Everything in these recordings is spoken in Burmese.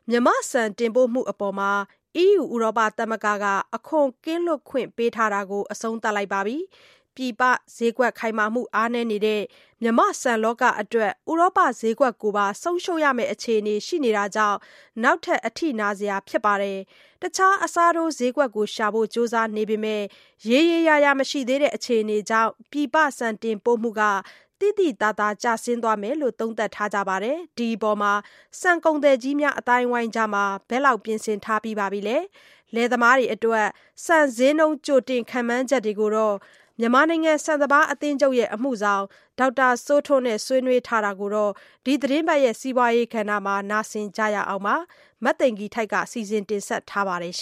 မြန်မာ့ဆန်တင်ပို့မှုအပေါ် EU ဥရောပသမဂ္ဂကအခွန်ကင်းလွတ်ခွင့်ပေးထားတာကို အဆုံးသတ်လိုက်ပါပြီ။ ပြည်ပဈေးကွက်ခိုင်မာမှုအားနည်းနေတဲ့မြန်မာ့ဆန်လောကအတွက် ဥရောပဈေးကွက်ကိုပါဆုံးရှုံးရမယ့်အခြေအနေရှိနေတာကြောင့် နောက်ထပ်အထိနာစရာဖြစ်ပါတယ်။ တခြားအစားထိုးဈေးကွက်ကိုရှာဖို့ကြိုးစားနေပေမဲ့ ရေရေရာရာမရှိသေးတဲ့အခြေအနေကြောင့် ပြည်ပဆန်တင်ပို့မှုက သိသိသာသာကျဆင်းသွားမယ်လို့ သုံးသပ်ထားကြပါတယ်။ ဒီအပေါ် ဆန်ကုန်သည်ကြီးများအသိုင်းအဝိုင်းကြား ဘယ်လောက်ပြင်ဆင်ထားပြီးပါပြီလဲ။ လယ်သမားတွေအတွက် ဆန်ဈေးနှုန်းကြိုတင်ခန့်မှန်းချက်တွေကို မြန်မာနိုင်ငံဆန်စပါးအသင်းချုပ်အမှုဆောင် ဒေါက်တာစိုးထွန်းနဲ့ဆွေးနွေးထားတာကို ဒီသီတင်းပတ်စီးပွားရေးကဏ္ဍမှာ နားဆင်ကြရအောင်ပါ။ မသိင်္ဂီထိုက်က စီစဉ်တင်ဆက်ထားပါတယ်။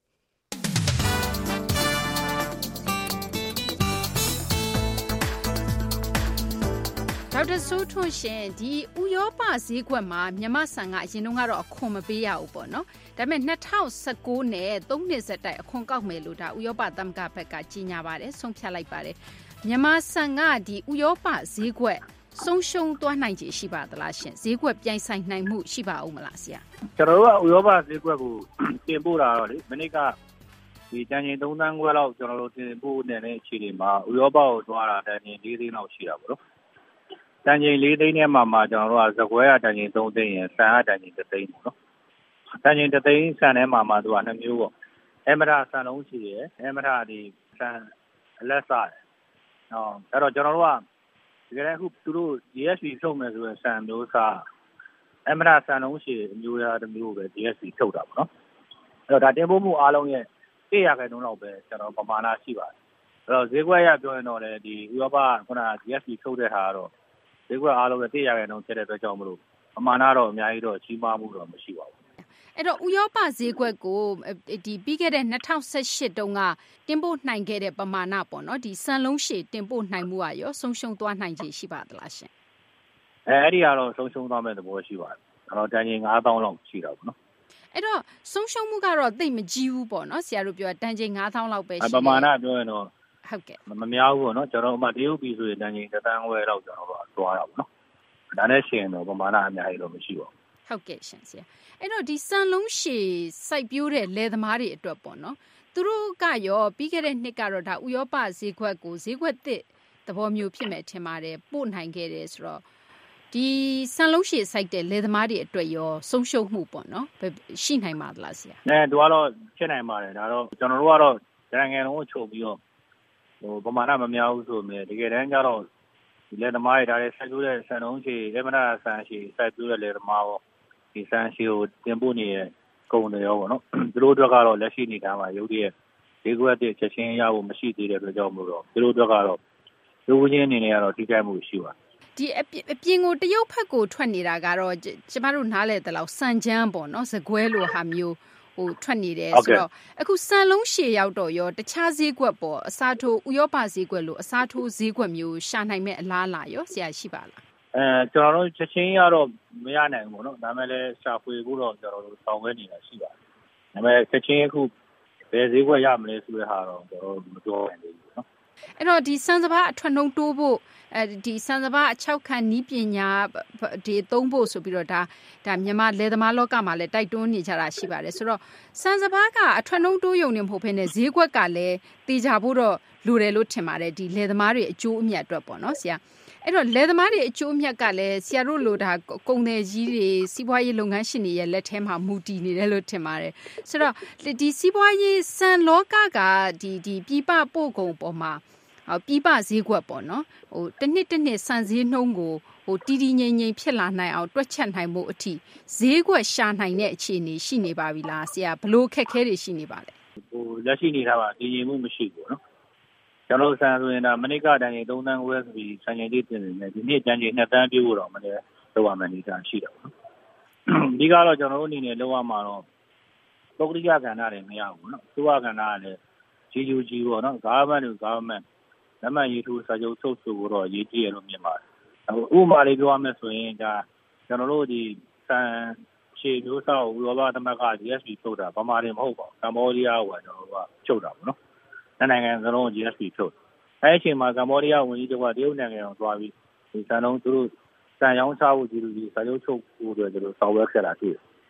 ဒေါက်တာစိုးထွန်းရှင်ဒီဥရောပဈေးကွက်မှာမြန်မာဆန်ကအရင်တုန်းကတော့အခွန်မပေးရဘူးပေါ့နော်ဒါပေမဲ့2019နဲ့3နှစ်ဆက်တိုက်အခွန်ကောက်မယ်လို့ဒါဥရောပသမဂ္ဂဘက်ကကြီးညာပါတယ်ဆုံးဖြတ်လိုက်ပါတယ်မြန်မာဆန်ကဒီဥရောပဈေးကွက်ဆုံးရှုံးသွားနိုင်ခြေရှိပါသလားရှင်ဈေးကွက်ပြိုင်ဆိုင်နိုင်မှုရှိပါဦးမလားဆရာကျွန်တော်တို့ကဥရောပဈေးကွက်ကိုတင်ပို့တာတော့လေမနေ့ကဒီတန်ချိန်3သန်းခွဲလောက်ကျွန်တော်တို့တင်ပို့နေတဲ့အခြေအနေမှာဥရောပကိုသွားတာတန်ချိန်4သိန်းလောက်ရှိတာပေါ့နော်တန်ချိန်4သိန်းထဲမှာကျွန်တော်တို့ကဇကွဲကတန်ချိန်3သိန်းရယ်ဆန်ကတန်ချိန်1သိန်းပေါ့နော်တန်ချိန်1သိန်းဆန်ထဲမှာသူက2မျိုးပေါ့အမရဆန်လုံးချီရယ်အမရဒီဆန်အလက်စားရယ်အဲ့တော့ကျွန်တော်တို့ကဒီကနေ့အခုသူတို့ GSP ဖြုတ်မယ်ဆိုရင်ဆန်မျိုးစားအမရဆန်လုံးချီအမျိုးအစားတစ်မျိုးပဲ GSP ဖြုတ်တာပေါ့နော်အဲ့တော့ဒါတင်ပို့မှုအားလုံးရဲ့100%လောက်ပဲကျွန်တော်ပမာဏရှိပါတယ်အဲ့တော့ဈေးကွက်ရပြောရင်တော့လေဒီဥရောပခုန GSP ဖြုတ်တဲ့ဟာကတော့ဈေးကွက်အားလုံးရဲ့100%ဖြစ်တဲ့အတွက်ကြောင့်မလို့ပမာဏတော့အများကြီးတော့ကြီးမားမှုတော့မရှိပါဘူးအဲ့တော့ဥရောပဈေးကွက်ကိုဒီပြီးခဲ့တဲ့2018တုန်းကတင်ပို့နိုင်ခဲ့တဲ့ပမာဏပေါ့နော်ဒီစံလုံးရှည်တင်ပို့နိုင်မှုကရောဆုံးရှုံးသွားနိုင်ခြေရှိပါသလားရှင်အဲ့ဒီကတော့ဆုံးရှုံးသွားမဲ့သဘောရှိပါတယ်ကျွန်တော်တန်ချိန်9000လောက်ရှိတာပေါ့နော်အဲ့တော့ဆုံးရှုံးမှုကတော့သိပ်မကြီးဘူးပေါ့နော်ဆရာတို့ပြောတန်ချိန်9000လောက်ပဲရှိတယ်ပမာဏပြောရင်တော့ဟုတ်ကဲ့မများဘူးပေါ့နော်ကျွန်တော်ဥမာတရုတ်ပြည်ဆိုရင်တန်ချိန်1သန်းခွဲလောက်ကျွန်တော်တို့သွားတာပေါ့နော်ဒါနဲ့ရှင်တော့ပမာဏအများကြီးတော့မရှိပါဘူးဟုတ်ကဲ့ရှင်ဆရာအဲ့တော့ဒီစံလုံးရှည်စိုက်ပျိုးတဲ့လယ်သမားတွေအတွက်ပေါ့နော်သူတို့ကရောပြီးခဲ့တဲ့နှစ်ကတော့ဒါဥရောပဈေးကွက်ကိုဈေးကွက်သစ်သဘောမျိုးဖြစ်မဲ့ထင်ပါတယ်ပို့နိုင်ခဲ့တယ်ဆိုတော့ဒီစံလုံးရှည်စိုက်တဲ့လယ်သမားတွေအတွက်ရောဆုံးရှုံးမှုပေါ့နော်ရှိနိုင်ပါသလားဆရာသူကတော့ဖြစ်နိုင်ပါတယ်ဒါတော့ကျွန်တော်တို့ကတော့နိုင်ငံလုံးကိုချုပ်ပြီးတော့ပမာဏမများဘူးဆိုပေမဲ့တကယ်တမ်းကျတော့ဒီလယ်သမားတွေဒါတွေစိုက်ပျိုးတဲ့ဆန်လုံးရှည်အမနာဆန်ရှည်စိုက်ပျိုးတဲ့လယ်သမားရောဒီဆန်ရှည်ကိုတင်ပို့နေတဲ့ကုန်တွေရောပေါ့နော်သူတို့အတွက်ကတော့လက်ရှိအနေထားမှာရုပ်တရက်ဈေးကွက်တစ်ချက်ချင်းရဖို့မရှိသေးတဲ့အတွက်ကြောင့်မို့တော့သူတို့အတွက်ကတော့လူဦးချင်းအနေနဲ့ကတော့ထိခိုက်မှုရှိပါတယ်ဒီအပြင်ကိုတရုတ်ဘက်ကိုထွက်နေတာကတော့ကျမတို့နားလည်သလောက်စံချမ်းပေါ့နော်စကွဲလိုဟာမျိုးထွက်နေတယ်ဆိုတော့အခုစံလုံးရှည်ရောက်တော့ရောတခြားဈေးကွက်ပေါ့အစားထိုးဥရောပဈေးကွက်လို့အစားထိုးဈေးကွက်မျိုးရှာနိုင်မဲ့အလားအလာရောဆရာရှိပါလားကျွန်တော်တို့ချက်ချင်းရတော့မရနိုင်ဘူးပေါ့နော်ဒါပေမဲ့လည်းရှာဖွေဖို့တော့ကျွန်တော်တို့ဆောင်ရွက်နေတာရှိပါတယ်ဒါပေမဲ့ချက်ချင်းအခုဘယ်ဈေးကွက်ရမလဲဆိုတဲ့ဟာတော့ကျွန်တော်တို့မပြောနိုင်သေးဘူးနော်အဲ့တော့ဒီစံစပါးအထွက်နှုန်းတိုးဖို့ဒီစံစပါးအခြောက်ခံနီးပညာဒီသုံးဖို့ဆိုပြီးတော့ဒါမြန်မာလယ်သမားလောကမှာလည်းတိုက်တွန်းနေကြတာရှိပါတယ်ဆိုတော့စံစပါးကအထွက်နှုန်းတိုးယုံနေမဟုတ်ဘဲနဲ့ဈေးကွက်ကလည်းတေချာဖို့တော့လိုတယ်လို့ထင်ပါတယ်ဒီလယ်သမားတွေအကျိုးအမြတ်အတွက်ပေါ့နော်ဆရာအဲ့တော့လယ်သမားတွေအကျိုးအမြတ်ကလည်းဆရာတို့လိုဒါကုန်သည်ကြီးတွေစီးပွားရေးလုပ်ငန်းရှင်တွေရဲ့လက်ထဲမှာမူတည်နေတယ်လို့ထင်ပါတယ်ဆိုတော့ဒီစီးပွားရေးစံလောကကဒီပြည်ပပို့ကုန်ပေါ်မှာပြည်ပဈေးကွက်ပေါ့နော်တစ်နှစ်စံဈေးနှုန်းကိုတီးငိမ့်ဖြစ်လာနိုင်အောင်တွက်ချက်နိုင်မှုအထိဈေးကွက်ရှာနိုင်တဲ့အခြေအနေရှိနေပါပြီလားဆရာဘလို့ခက်ခဲတွေရှိနေပါလဲလက်ရှိနေတာပါတည်ငြိမ်မှုမရှိဘူးနော်ကျွန်တော်ဆန်ဆိုရင်ဒါမနစ်ကတန်ချိန်3သန်းခွဲဆိုပြီးဆန်ချိန်လေးတင်နေတယ်ဒီနေ့တန်ချိန်2သန်းပြည့်ဖို့တော့မလဲလောက်ရမယ်နေတာရှိတယ်ပေါ့ဒီကတော့ကျွန်တော်တို့အနေနဲ့လောက်ရမှာတော့ပုဂ္ဂလိကကဏ္ဍတွေမရဘူးနော်သူ့ကဏ္ဍကလည်းကြီးပေါ့နော် government to government လက်မှတ်ရေးထိုးစာချုပ်ချုပ်ဆိုတော့ရေးကြည့်ရလို့မြင်ပါတယ်ဥပမာလေးပြောရမယ်ဆိုရင်ဒါကျွန်တော်တို့ဒီဆန်ရှည်မျိုးစားကိုဥရောပသမဂ္ဂ GSP ထုတ်တာဗမာတွေမဟုတ်ပါဘူးကမ္ဘောဒီးယားကကျွန်တော်တို့ကချုပ်တာပေါ့နော်နိုင်ငံစလုံး GSP ထုတ်အဲ့အချိန်မှာကမ္ဘောဒီးယားဝန်ကြီးချုပ်ကတရုတ်နိုင်ငံကိုသွားပြီးဒီဆန်လုံးသူတို့ဆန်ရောင်းချဖို့ဒီစာချုပ်ချုပ်ဖို့အတွက်သူတို့ဆောင်ရွက်ခဲ့တာတွေ့တယ်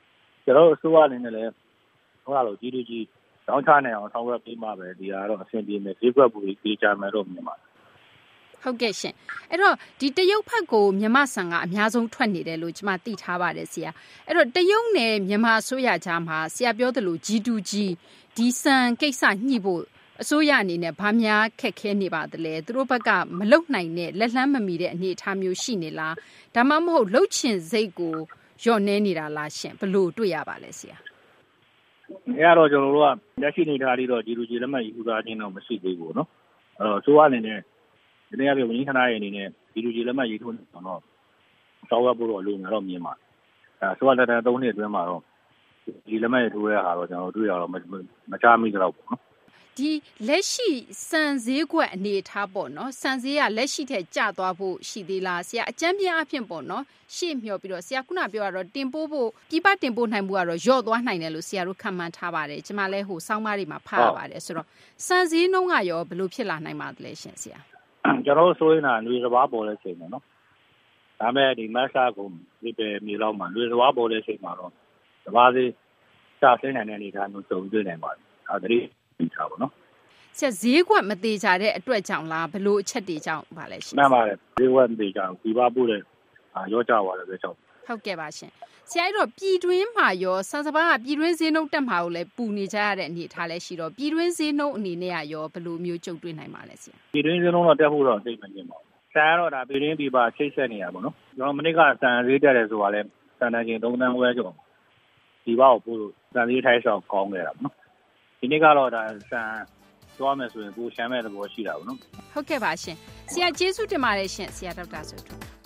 ကျွန်တော်တို့အစိုးရအနေနဲ့လည်းဟိုလိုကြီးကြီးတောင်းချနိုင်အောင်ဆောင်ရွက်ပေးမှပဲဒီကတော့အဆင်ပြေမယ်ဈေးကွက်ပူကြီးပြေးကြမယ်လို့မြင်ပါတယ်ဟုတ်ကဲ့ရှင်အဲ့တော့ဒီတရုတ်ဘက်ကိုမြန်မာဆန်ကအများဆုံးထွက်နေတယ်လို့ကျွန်မသိထားပါတယ်ဆရာအဲ့တော့တရုတ်နဲ့မြန်မာအစိုးရကြားမှာဆရာပြောသလို G2G ဒီဆန်ကိစ္စညှိဖို့အစိုးရအနေနဲ့ဗာများခက်ခဲနေပါသလဲသူတို့ဘက်ကမလုံနိုင်တဲ့လက်လှမ်းမမီတဲ့အနေအထားမျိုးရှိနေလားဒါမှမဟုတ်လှုပ်ချင်စိတ်ကိုညှော့နေနေတာလားရှင်ဘယ်လိုတွေ့ရပါလဲဆရာအဲ့တော့ကျွန်တော်တို့ကလက်ရှိနေထားပြီးတော့ G2G လက်မှတ်ယူသားခြင်းတော့မရှိသေးဘူးเนาะအဲ့တော့အစိုးရအနေနဲ့ဒီနေ့ကပြည်ဝန်ကြီးဌာနရဲ့အနေနဲ့ G2G လက်မှတ်ရေးထိုးနေတော့စောက်ရဖို့တော့လိုနေတော့မြင်ပါအစိုးရလက်ထက်3နှစ်အတွင်းမှာတော့ဒီလက်မှတ်ရေးထိုးရတာတော့ကျွန်တော်တွေ့ရတော့မချမိကြတော့ဘူးเนาะဒီလက်ရှိစံဈေးကွက်အနေထားပေါ့နော်စံဈေးကလက်ရှိထက်ကျသွားဖို့ရှိသေးလားဆရာအကြမ်းပြင်းအဖြစ်ပေါ့နော်ရှေ့မျှော်ပြီးတော့ဆရာခုနပြောတာတော့တင်ပို့ဖို့ပြပတင်ပို့နိုင်မှုကတော့လျော့သွားနိုင်တယ်လို့ဆရာတို့ခန့်မှန်းထားပါတယ်ကျွန်မလည်းဟိုစောင်းမားတွေမှာဖတ်ရပါတယ်ဆိုတော့စံဈေးနှုန်းကရောဘယ်လိုဖြစ်လာနိုင်ပါသလဲရှင်ဆရာကျွန်တော်ဆိုရင်ຫນွေစဘာပေါ်လဲချိန်တယ်နော်ဒါမဲ့ဒီမတ်စာကိုဒီပဲမြေလောက်မှာຫນွေစဘာပေါ်လဲချိန်မှာတော့စဘာဈေးကျဆင်းနိုင်တဲ့အနေအထားမျိုးကြုံတွေ့နိုင်ပါတယ်ဒါတည်းပြီးထားပါနော်ဆရာဈေးကွက်မသေးကြတဲ့အတွက်ကြောင့်လားဘလို့အချက်တွေကြောင့်ပါလဲရှင်မှန်ပါတယ်ဈေးကွက်မသေးကြဘူးဒီပါပို့တဲ့ရောကြသွားတယ်ဆိုတော့ဟုတ်ကဲ့ပါရှင်ဆရာအဲ့တော့ပြည်တွင်းမှာရောဆန်စပါးကပြည်တွင်းဈေးနှုန်းတက်မှာကိုလည်းပူနေကြရတဲ့အနေအထားလည်းရှိတော့ပြည်တွင်းဈေးနှုန်းအနေနဲ့ရောဘလို့မျိုးကြုံတွေ့နိုင်ပါလဲဆရာပြည်တွင်းဈေးနှုန်းတော့တက်ဖို့တော့သိမမြင်ပါဘူးဆန်ကတော့ဒါပြည်တွင်းပြည်ပချိတ်ဆက်နေရပါတော့ကျွန်တော်မနစ်ကဆန်ဈေးတက်တယ်ဆိုတာလဲဆန်တန်ချင်း3တန်းဝဲကျော်ဒီပါကိုပို့လို့ဆန်ဈေးထိုင်းဆောင်ကောင်းခဲ့တာပေါ့နော်ဒီနေ့ကတော့ဒါဆန်သွားမယ်ဆိုရင်ကိုရှမ်းမဲ့သဘောရှိတာပေါ့နော်ဟုတ်ကဲ့ပါရှင်ဆရာကျေးဇူးတင်ပါတယ်ရှင်ဆရာဒေါက်တာဆိုထွန်း